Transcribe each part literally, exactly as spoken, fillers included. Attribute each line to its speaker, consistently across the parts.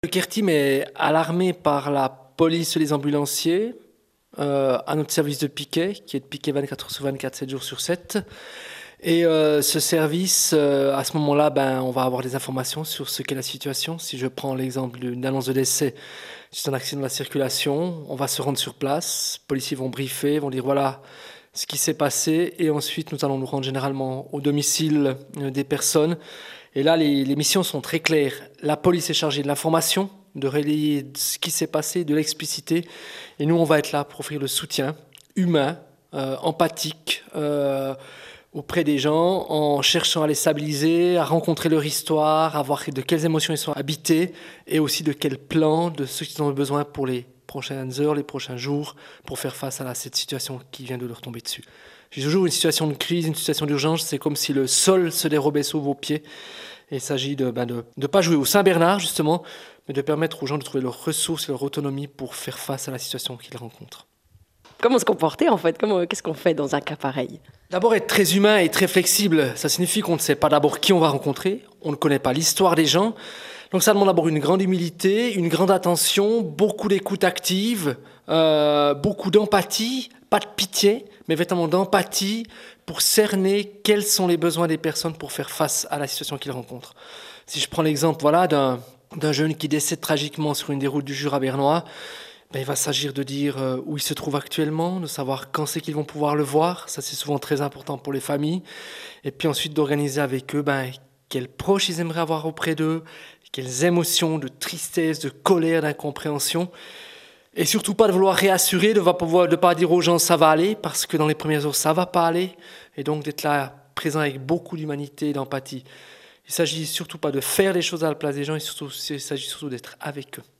Speaker 1: Le Care Team est alarmé par la police et les ambulanciers euh, à notre service de piquet, qui est de piquet vingt-quatre heures sur vingt-quatre, sept jours sur sept. Et euh, ce service, euh, à ce moment-là, ben, on va avoir des informations sur ce qu'est la situation. Si je prends l'exemple d'une annonce de décès, c'est un accident de la circulation, on va se rendre sur place, les policiers vont briefer, vont dire voilà ce qui s'est passé, et ensuite nous allons nous rendre généralement au domicile euh, des personnes. Et là, les, les missions sont très claires. La police est chargée de l'information, de relayer ce qui s'est passé, de l'expliciter. Et nous, on va être là pour offrir le soutien humain, euh, empathique, euh, auprès des gens, en cherchant à les stabiliser, à rencontrer leur histoire, à voir de quelles émotions ils sont habités, et aussi de quel plan, de ce qu'ils ont besoin pour les prochaines heures, les prochains jours, pour faire face à cette situation qui vient de leur tomber dessus. J'ai toujours une situation de crise, une situation d'urgence, c'est comme si le sol se dérobait sous vos pieds. Et il s'agit de ne ben de, de pas jouer au Saint-Bernard, justement, mais de permettre aux gens de trouver leurs ressources et leur autonomie pour faire face à la situation qu'ils rencontrent.
Speaker 2: Comment se comporter, en fait? Comment, qu'est-ce qu'on fait dans un cas pareil?
Speaker 1: D'abord, être très humain et très flexible. Ça signifie qu'on ne sait pas d'abord qui on va rencontrer, on ne connaît pas l'histoire des gens. Donc ça demande d'abord une grande humilité, une grande attention, beaucoup d'écoute active, euh, beaucoup d'empathie, pas de pitié, mais véritablement d'empathie pour cerner quels sont les besoins des personnes pour faire face à la situation qu'ils rencontrent. Si je prends l'exemple voilà, d'un, d'un jeune qui décède tragiquement sur une des routes du Jura bernois, ben, il va s'agir de dire euh, où il se trouve actuellement, de savoir quand c'est qu'ils vont pouvoir le voir, ça c'est souvent très important pour les familles, et puis ensuite d'organiser avec eux ben, quels proches ils aimeraient avoir auprès d'eux, quelles émotions de tristesse, de colère, d'incompréhension. Et surtout pas de vouloir réassurer, de ne pas dire aux gens ça va aller, parce que dans les premières heures ça va pas aller. Et donc d'être là, présent avec beaucoup d'humanité et d'empathie. Il ne s'agit surtout pas de faire les choses à la place des gens, il, surtout, il s'agit surtout d'être avec eux.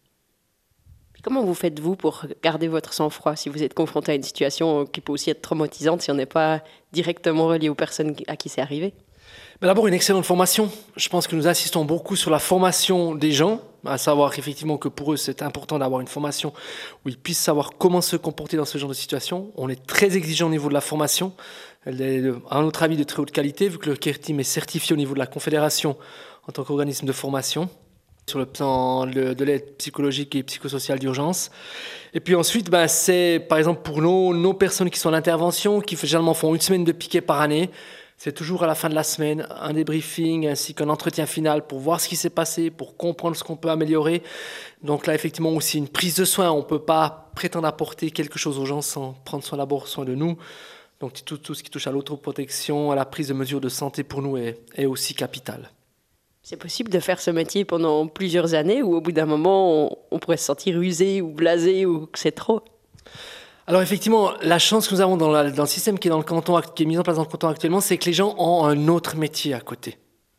Speaker 2: Comment vous faites-vous pour garder votre sang-froid si vous êtes confronté à une situation qui peut aussi être traumatisante si on n'est pas directement relié aux personnes à qui c'est arrivé?
Speaker 1: Mais d'abord, une excellente formation. Je pense que nous insistons beaucoup sur la formation des gens, à savoir effectivement que pour eux, c'est important d'avoir une formation où ils puissent savoir comment se comporter dans ce genre de situation. On est très exigeant au niveau de la formation. Elle est, à notre avis, de très haute qualité, vu que le Care Team est certifié au niveau de la Confédération en tant qu'organisme de formation sur le plan de l'aide psychologique et psychosociale d'urgence. Et puis ensuite, ben, c'est par exemple pour nos, nos personnes qui sont à l'intervention, qui généralement font une semaine de piquet par année, c'est toujours à la fin de la semaine un débriefing ainsi qu'un entretien final pour voir ce qui s'est passé, pour comprendre ce qu'on peut améliorer. Donc là, effectivement, aussi une prise de soin. On ne peut pas prétendre apporter quelque chose aux gens sans prendre soin d'abord soin de nous. Donc tout, tout ce qui touche à l'autoprotection, à la prise de mesures de santé pour nous est, est aussi capital.
Speaker 2: C'est possible de faire ce métier pendant plusieurs années ou au bout d'un moment, on, on pourrait se sentir usé ou blasé ou que c'est trop?
Speaker 1: Alors effectivement, la chance que nous avons dans, la, dans le système qui est, dans le canton, qui est mis en place dans le canton actuellement, c'est que les gens ont un autre métier à côté.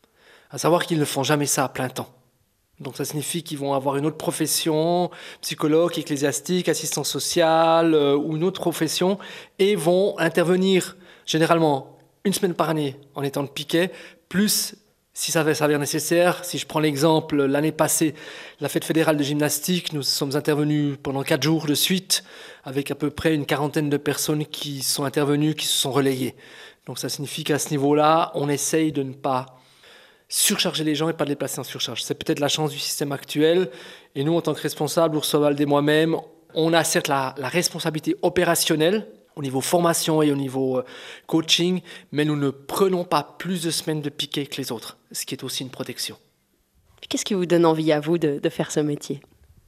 Speaker 1: À savoir qu'ils ne font jamais ça à plein temps. Donc ça signifie qu'ils vont avoir une autre profession, psychologue, ecclésiastique, assistant social euh, ou une autre profession, et vont intervenir généralement une semaine par année en étant de piquet, plus si ça s'avère nécessaire. Si je prends l'exemple, l'année passée, la fête fédérale de gymnastique, nous sommes intervenus pendant quatre jours de suite, avec à peu près une quarantaine de personnes qui sont intervenues, qui se sont relayées. Donc ça signifie qu'à ce niveau-là, on essaye de ne pas surcharger les gens et pas de les placer en surcharge. C'est peut-être la chance du système actuel. Et nous, en tant que responsables, Urs Walde et moi-même, on a certes la, la responsabilité opérationnelle, au niveau formation et au niveau coaching, mais nous ne prenons pas plus de semaines de piquet que les autres, ce qui est aussi une protection.
Speaker 2: Qu'est-ce qui vous donne envie à vous de, de faire ce métier?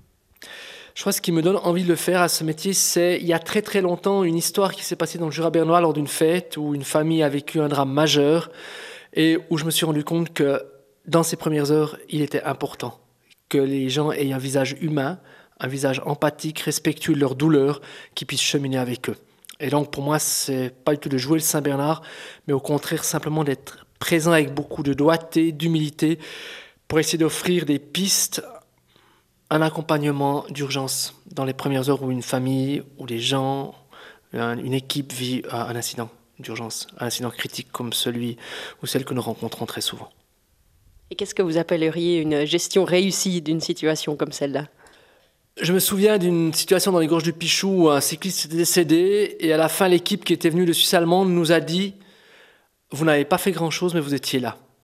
Speaker 1: Je crois que ce qui me donne envie de le faire à ce métier, c'est il y a très très longtemps une histoire qui s'est passée dans le Jura bernois lors d'une fête où une famille a vécu un drame majeur et où je me suis rendu compte que dans ces premières heures, il était important que les gens aient un visage humain, un visage empathique, respectueux de leur douleur, qui puissent cheminer avec eux. Et donc pour moi, c'est pas du tout de jouer le Saint-Bernard, mais au contraire simplement d'être présent avec beaucoup de doigté, d'humilité, pour essayer d'offrir des pistes, un accompagnement d'urgence dans les premières heures où une famille, où les gens, une équipe vit un incident d'urgence, un incident critique comme celui ou celle que nous rencontrons très souvent.
Speaker 2: Et qu'est-ce que vous appelleriez une gestion réussie d'une situation comme celle-là?
Speaker 1: Je me souviens d'une situation dans les gorges du Pichou où un cycliste était décédé et à la fin, l'équipe qui était venue de Suisse allemande nous a dit « Vous n'avez pas fait grand-chose, mais vous étiez là ».